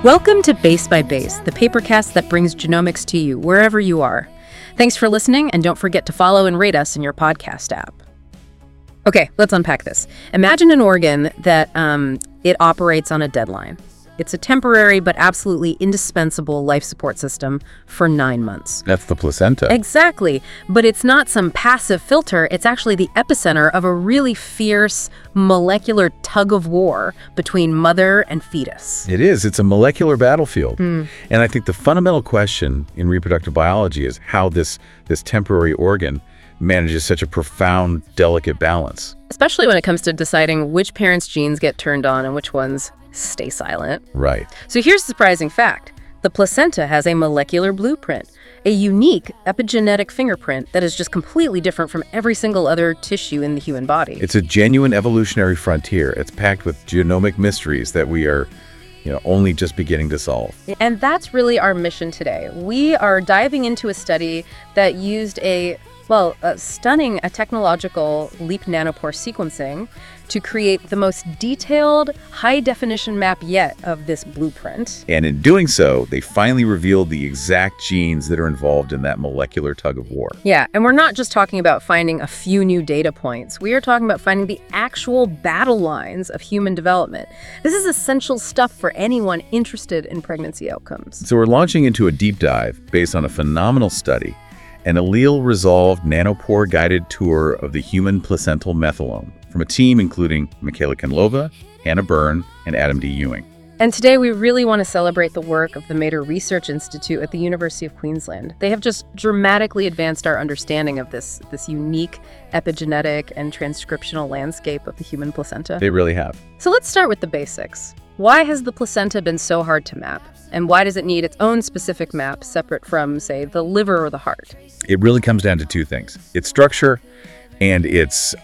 Welcome to Base by Base, the papercast that brings genomics to you wherever you are. Thanks for listening, and don't forget to follow and rate us in your podcast app. Okay, let's unpack this. Imagine an organ that it operates on a deadline. It's a temporary but absolutely indispensable life support system for 9 months. That's the placenta. Exactly. But it's not some passive filter. It's actually the epicenter of a really fierce molecular tug of war between mother and fetus. It is. It's a molecular battlefield. And I think the fundamental question in reproductive biology is how this temporary organ manages such a profound, delicate balance. Especially when it comes to deciding which parents' genes get turned on and which ones stay silent. Right. So here's the surprising fact. The placenta has a molecular blueprint, a unique epigenetic fingerprint that is just completely different from every single other tissue in the human body. It's a genuine evolutionary frontier. It's packed with genomic mysteries that we are only just beginning to solve. And that's really our mission today. We are diving into a study that used a stunning technological leap nanopore sequencing to create the most detailed, high-definition map yet of this blueprint. And in doing so, they finally revealed the exact genes that are involved in that molecular tug of war. Yeah, and we're not just talking about finding a few new data points. We are talking about finding the actual battle lines of human development. This is essential stuff for anyone interested in pregnancy outcomes. So we're launching into a deep dive based on a phenomenal study, an allele-resolved nanopore-guided tour of the human placental methylome from a team including Michaela Kenlova, Hannah Byrne, and Adam D. Ewing. And today we really want to celebrate the work of the Mater Research Institute at the University of Queensland. They have just dramatically advanced our understanding of this unique epigenetic and transcriptional landscape of the human placenta. They really have. So let's start with the basics. Why has the placenta been so hard to map? And why does it need its own specific map separate from, say, the liver or the heart? It really comes down to two things: its structure and its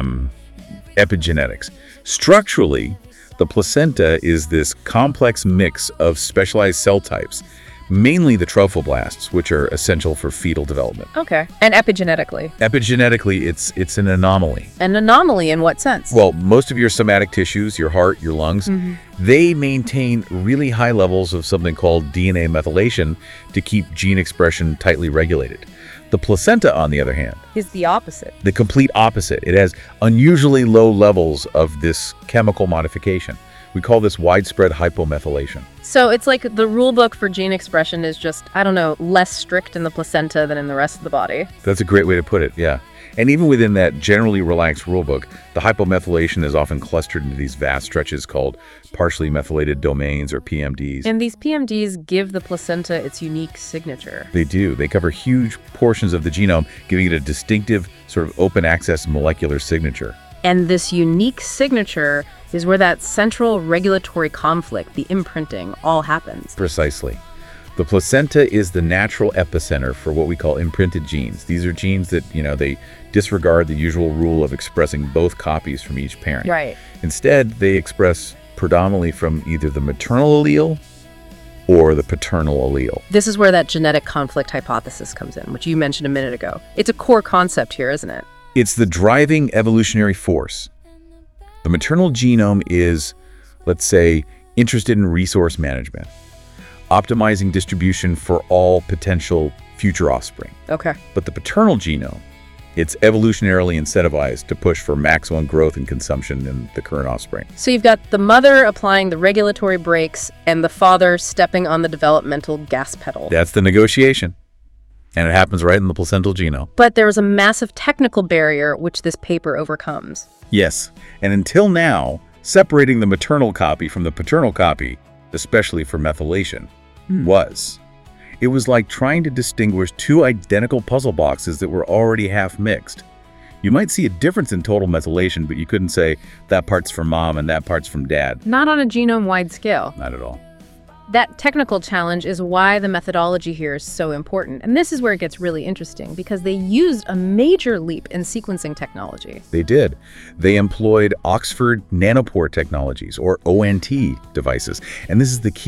epigenetics. Structurally, the placenta is this complex mix of specialized cell types, mainly the trophoblasts, which are essential for fetal development. Okay. And epigenetically? Epigenetically, it's an anomaly. An anomaly in what sense? Well, most of your somatic tissues, your heart, your lungs, they maintain really high levels of something called DNA methylation to keep gene expression tightly regulated. The placenta, on the other hand, is the opposite. The complete opposite. It has unusually low levels of this chemical modification. We call this widespread hypomethylation. So it's like the rule book for gene expression is just, less strict in the placenta than in the rest of the body. That's a great way to put it, yeah. And even within that generally relaxed rule book, the hypomethylation is often clustered into these vast stretches called partially methylated domains, or PMDs. And these PMDs give the placenta its unique signature. They do. They cover huge portions of the genome, giving it a distinctive sort of open access molecular signature. And this unique signature is where that central regulatory conflict, the imprinting, all happens. Precisely. The placenta is the natural epicenter for what we call imprinted genes. These are genes that, they disregard the usual rule of expressing both copies from each parent. Right. Instead, they express predominantly from either the maternal allele or the paternal allele. This is where that genetic conflict hypothesis comes in, which you mentioned a minute ago. It's a core concept here, isn't it? It's the driving evolutionary force. The maternal genome is, let's say, interested in resource management, optimizing distribution for all potential future offspring. Okay. But the paternal genome, it's evolutionarily incentivized to push for maximum growth and consumption in the current offspring. So you've got the mother applying the regulatory brakes and the father stepping on the developmental gas pedal. That's the negotiation. And it happens right in the placental genome. But there is a massive technical barrier which this paper overcomes. Yes. And until now, separating the maternal copy from the paternal copy, especially for methylation, it was like trying to distinguish two identical puzzle boxes that were already half mixed. You might see a difference in total methylation, but you couldn't say that part's from mom and that part's from dad. Not on a genome-wide scale. Not at all. That technical challenge is why the methodology here is so important. And this is where it gets really interesting, because they used a major leap in sequencing technology. They did. They employed Oxford Nanopore Technologies, or ONT devices. And this is the key.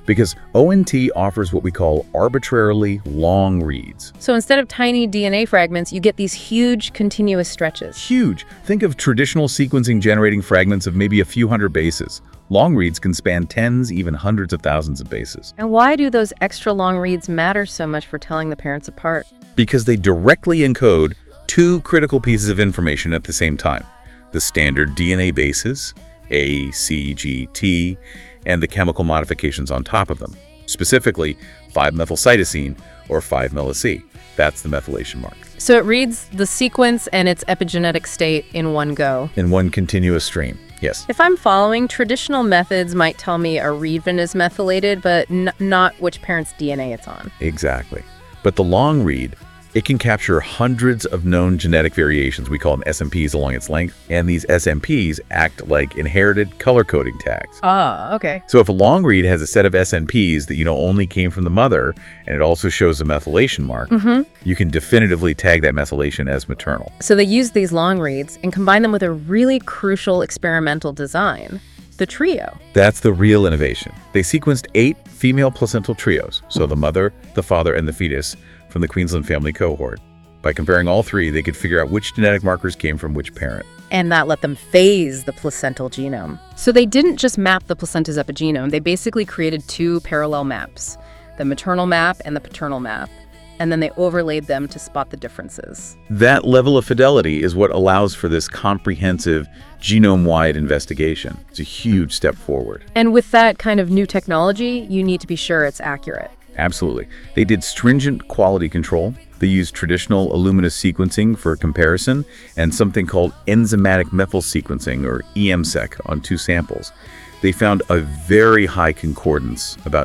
because ONT offers what we call arbitrarily long reads. So instead of tiny DNA fragments, you get these huge continuous stretches. Huge. Think of traditional sequencing generating fragments of maybe a few hundred bases. Long reads can span tens, even hundreds of thousands of bases. And why do those extra long reads matter so much for telling the parents apart? Because they directly encode two critical pieces of information at the same time. The standard DNA bases, A, C, G, T, and the chemical modifications on top of them. Specifically, 5-methylcytosine or 5-melic. That's the methylation mark. So it reads the sequence and its epigenetic state in one go. In one continuous stream, yes. If I'm following, traditional methods might tell me a readvin is methylated, but not which parent's DNA it's on. Exactly. But the long read, it can capture hundreds of known genetic variations, we call them SNPs, along its length, and these SNPs act like inherited color coding tags. Ah, okay. So if a long read has a set of SNPs that you know only came from the mother, and it also shows a methylation mark, you can definitively tag that methylation as maternal. So they use these long reads and combine them with a really crucial experimental design, the trio. That's the real innovation. They sequenced 8 female placental trios, so the mother, the father, and the fetus, from the Queensland family cohort. By comparing all 3, they could figure out which genetic markers came from which parent. And that let them phase the placental genome. So they didn't just map the placenta's epigenome, they basically created 2 parallel maps, the maternal map and the paternal map, and then they overlaid them to spot the differences. That level of fidelity is what allows for this comprehensive genome-wide investigation. It's a huge step forward. And with that kind of new technology, you need to be sure it's accurate. Absolutely. They did stringent quality control. They used traditional Illumina sequencing for comparison and something called enzymatic methyl sequencing, or EMSEC, on 2 samples. They found a very high concordance, about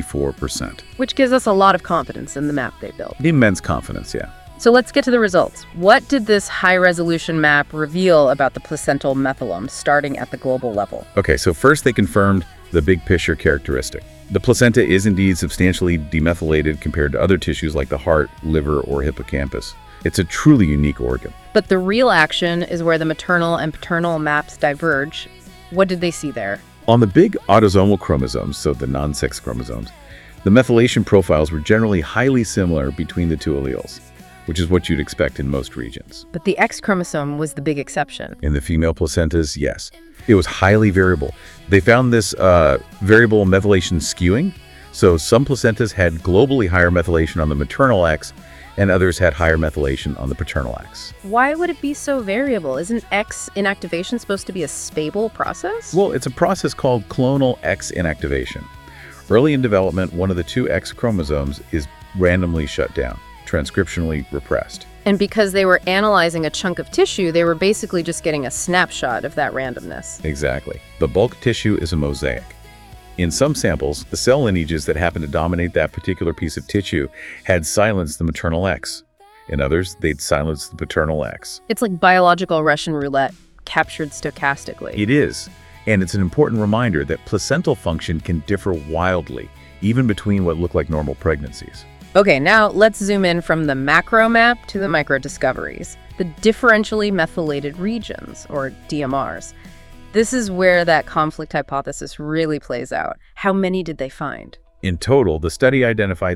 94%. Which gives us a lot of confidence in the map they built. Immense confidence, yeah. So let's get to the results. What did this high-resolution map reveal about the placental methylome, starting at the global level? Okay, so first they confirmed the big picture characteristic. The placenta is indeed substantially demethylated compared to other tissues like the heart, liver, or hippocampus. It's a truly unique organ. But the real action is where the maternal and paternal maps diverge. What did they see there? On the big autosomal chromosomes, so the non-sex chromosomes, the methylation profiles were generally highly similar between the 2 alleles, which is what you'd expect in most regions. But the X chromosome was the big exception. In the female placentas, yes. It was highly variable. They found this variable methylation skewing. So some placentas had globally higher methylation on the maternal X, and others had higher methylation on the paternal X. Why would it be so variable? Isn't X inactivation supposed to be a stable process? Well, it's a process called clonal X inactivation. Early in development, one of the 2 X chromosomes is randomly shut down, transcriptionally repressed. And because they were analyzing a chunk of tissue, they were basically just getting a snapshot of that randomness. Exactly. The bulk tissue is a mosaic. In some samples, the cell lineages that happen to dominate that particular piece of tissue had silenced the maternal X. In others, they'd silenced the paternal X. It's like biological Russian roulette, captured stochastically. It is. And it's an important reminder that placental function can differ wildly, even between what look like normal pregnancies. Okay, now let's zoom in from the macro map to the micro discoveries, the differentially methylated regions, or DMRs. This is where that conflict hypothesis really plays out. How many did they find? In total, the study identified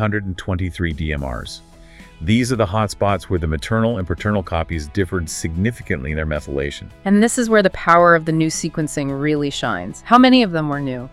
723 DMRs. These are the hotspots where the maternal and paternal copies differed significantly in their methylation. And this is where the power of the new sequencing really shines. How many of them were new?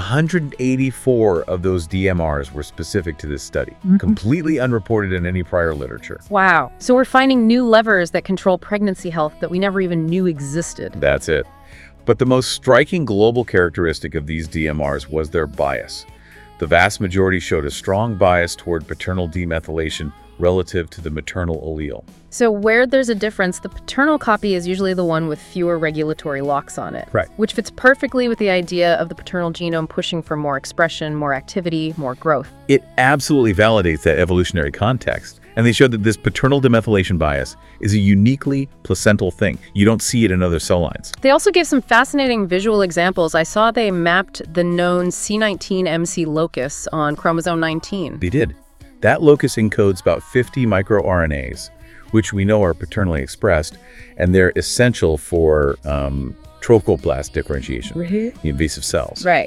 184 of those DMRs were specific to this study, completely unreported in any prior literature. Wow. So we're finding new levers that control pregnancy health that we never even knew existed. That's it. But the most striking global characteristic of these DMRs was their bias. The vast majority showed a strong bias toward paternal demethylation relative to the maternal allele. So where there's a difference, the paternal copy is usually the one with fewer regulatory locks on it. Right. Which fits perfectly with the idea of the paternal genome pushing for more expression, more activity, more growth. It absolutely validates that evolutionary context. And they showed that this paternal demethylation bias is a uniquely placental thing. You don't see it in other cell lines. They also gave some fascinating visual examples. I saw they mapped the known C19MC locus on chromosome 19. They did. That locus encodes about 50 microRNAs, which we know are paternally expressed, and they're essential for trophoblast differentiation, the invasive cells. Right.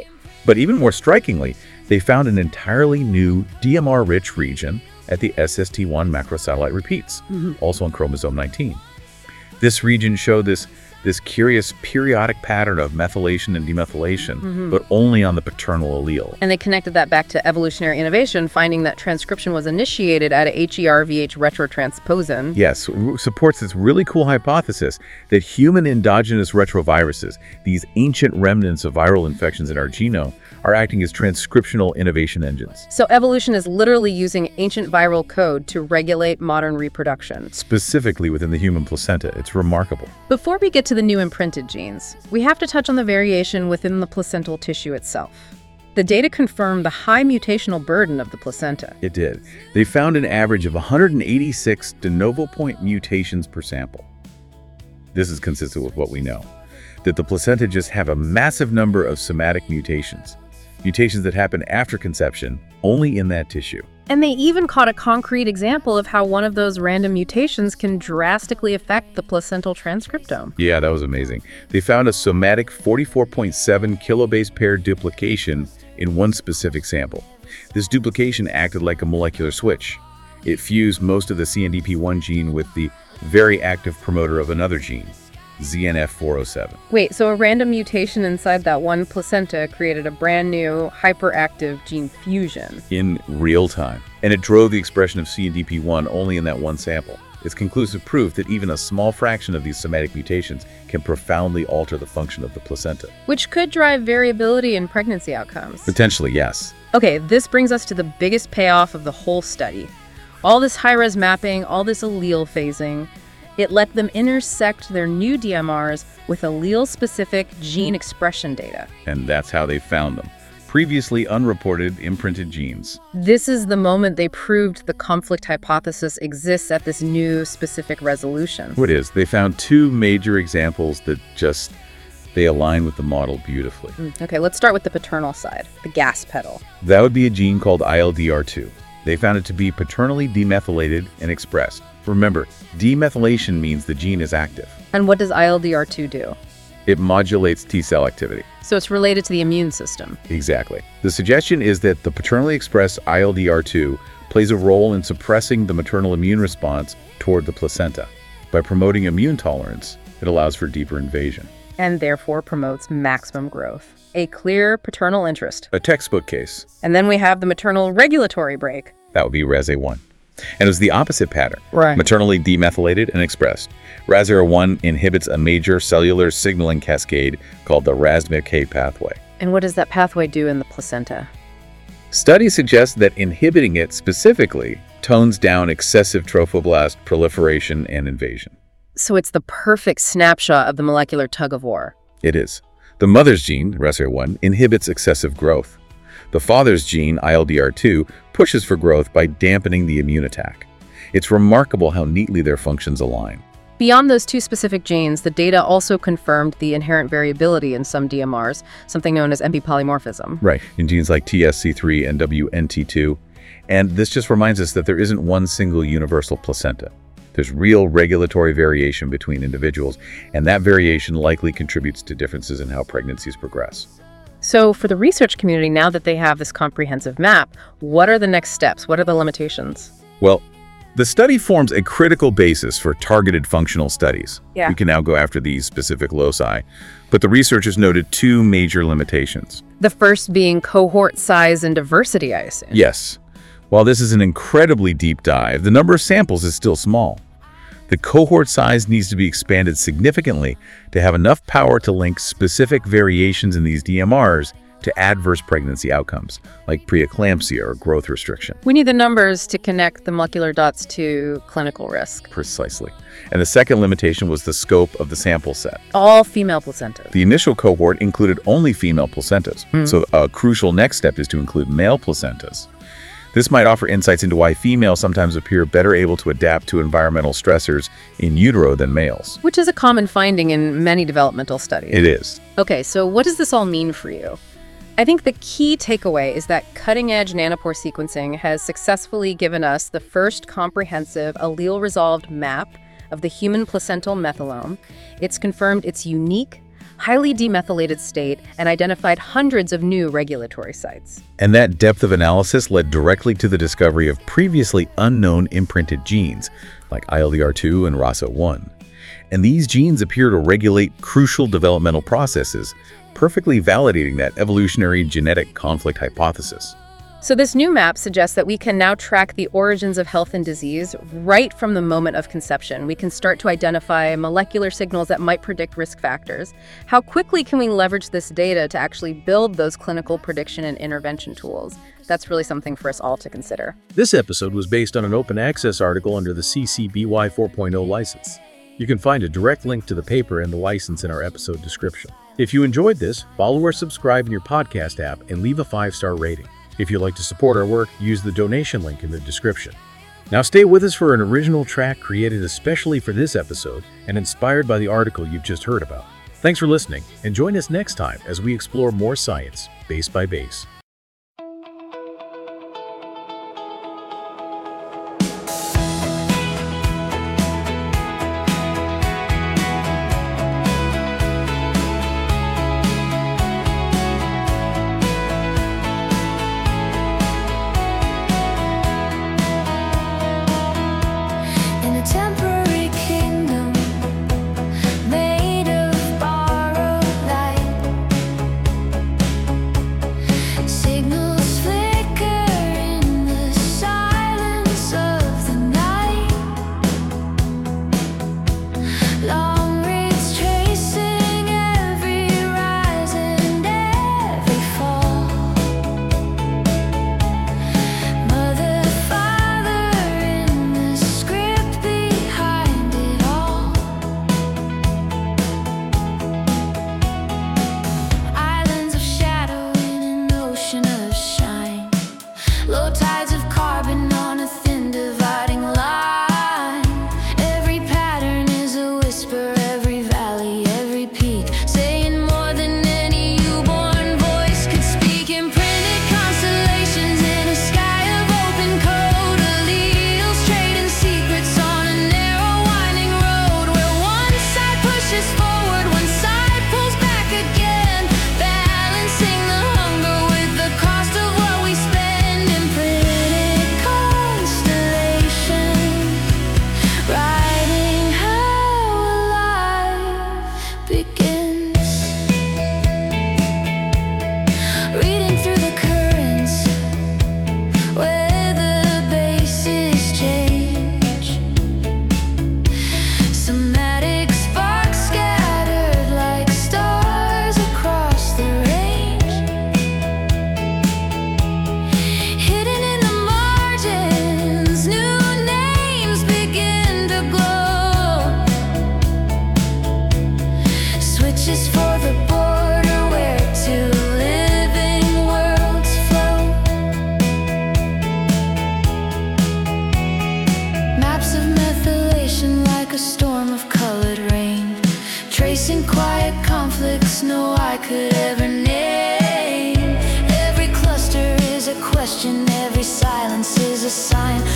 But even more strikingly, they found an entirely new DMR-rich region at the SST1 macrosatellite repeats, also on chromosome 19. This region showed this curious periodic pattern of methylation and demethylation, but only on the paternal allele. And they connected that back to evolutionary innovation, finding that transcription was initiated at a HER-VH retrotransposon. Yes, supports this really cool hypothesis that human endogenous retroviruses, these ancient remnants of viral infections in our genome, are acting as transcriptional innovation engines. So evolution is literally using ancient viral code to regulate modern reproduction. Specifically within the human placenta. It's remarkable. Before we get to the new imprinted genes, we have to touch on the variation within the placental tissue itself. The data confirm the high mutational burden of the placenta. It did. They found an average of 186 de novo point mutations per sample. This is consistent with what we know, that the placenta just have a massive number of somatic mutations that happen after conception, only in that tissue. And they even caught a concrete example of how one of those random mutations can drastically affect the placental transcriptome. Yeah, that was amazing. They found a somatic 44.7 kilobase pair duplication in one specific sample. This duplication acted like a molecular switch. It fused most of the CNDP1 gene with the very active promoter of another gene, ZNF407. Wait, so a random mutation inside that one placenta created a brand new hyperactive gene fusion. In real time. And it drove the expression of CNDP1 only in that one sample. It's conclusive proof that even a small fraction of these somatic mutations can profoundly alter the function of the placenta. Which could drive variability in pregnancy outcomes. Potentially, yes. Okay, this brings us to the biggest payoff of the whole study. All this high-res mapping, all this allele phasing, it let them intersect their new DMRs with allele-specific gene expression data. And that's how they found them. Previously unreported imprinted genes. This is the moment they proved the conflict hypothesis exists at this new specific resolution. It is. They found two major examples that they align with the model beautifully. Okay, let's start with the paternal side, the gas pedal. That would be a gene called ILDR2. They found it to be paternally demethylated and expressed. Remember, demethylation means the gene is active. And what does ILDR2 do? It modulates T-cell activity. So it's related to the immune system. Exactly. The suggestion is that the paternally expressed ILDR2 plays a role in suppressing the maternal immune response toward the placenta. By promoting immune tolerance, it allows for deeper invasion. And therefore promotes maximum growth. A clear paternal interest. A textbook case. And then we have the maternal regulatory brake. That would be RASA1. And it was the opposite pattern. Right. Maternally demethylated and expressed. RASA1 inhibits a major cellular signaling cascade called the RAS-MIK pathway. And what does that pathway do in the placenta? Studies suggest that inhibiting it specifically tones down excessive trophoblast proliferation and invasion. So it's the perfect snapshot of the molecular tug-of-war. It is. The mother's gene, RASA1, inhibits excessive growth. The father's gene, ILDR2, pushes for growth by dampening the immune attack. It's remarkable how neatly their functions align. Beyond those two specific genes, the data also confirmed the inherent variability in some DMRs, something known as MP polymorphism. Right, in genes like TSC3 and WNT2. And this just reminds us that there isn't one single universal placenta. There's real regulatory variation between individuals, and that variation likely contributes to differences in how pregnancies progress. So for the research community, now that they have this comprehensive map, what are the next steps? What are the limitations? Well, the study forms a critical basis for targeted functional studies. Yeah. We can now go after these specific loci, but the researchers noted two major limitations. The first being cohort size and diversity, I assume. Yes. While this is an incredibly deep dive, the number of samples is still small. The cohort size needs to be expanded significantly to have enough power to link specific variations in these DMRs to adverse pregnancy outcomes, like preeclampsia or growth restriction. We need the numbers to connect the molecular dots to clinical risk. Precisely. And the second limitation was the scope of the sample set. All female placentas. The initial cohort included only female placentas, so a crucial next step is to include male placentas. This might offer insights into why females sometimes appear better able to adapt to environmental stressors in utero than males. Which is a common finding in many developmental studies. It is. Okay, so what does this all mean for you? I think the key takeaway is that cutting-edge nanopore sequencing has successfully given us the first comprehensive allele-resolved map of the human placental methylome. It's confirmed its unique, highly demethylated state and identified hundreds of new regulatory sites. And that depth of analysis led directly to the discovery of previously unknown imprinted genes, like ILDR2 and ROS1. And these genes appear to regulate crucial developmental processes, perfectly validating that evolutionary genetic conflict hypothesis. So this new map suggests that we can now track the origins of health and disease right from the moment of conception. We can start to identify molecular signals that might predict risk factors. How quickly can we leverage this data to actually build those clinical prediction and intervention tools? That's really something for us all to consider. This episode was based on an open access article under the CC BY 4.0 license. You can find a direct link to the paper and the license in our episode description. If you enjoyed this, follow or subscribe in your podcast app and leave a 5-star rating. If you'd like to support our work, use the donation link in the description. Now stay with us for an original track created especially for this episode and inspired by the article you've just heard about. Thanks for listening, and join us next time as we explore more science, base by base. No, I could ever name. Every cluster is a question, every silence is a sign.